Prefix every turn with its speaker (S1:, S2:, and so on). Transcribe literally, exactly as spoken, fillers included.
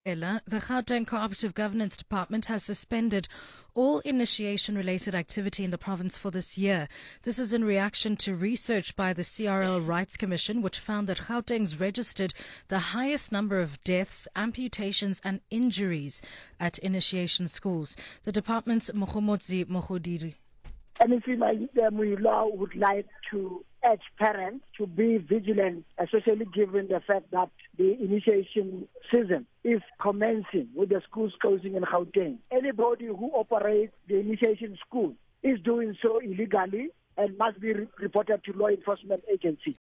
S1: Ella, the Gauteng Cooperative Governance Department has suspended all initiation-related activity in the province for this year. This is in reaction to research by the C R L Rights Commission, which found that Gauteng's registered the highest number of deaths, amputations and injuries at initiation schools. The department's Mohomotsi Mohodiri.
S2: Anything like the law would like to urge parents to be vigilant, especially given the fact that the initiation season is commencing with the schools closing in Gauteng. Anybody who operates the initiation school is doing so illegally and must be re- reported to law enforcement agencies.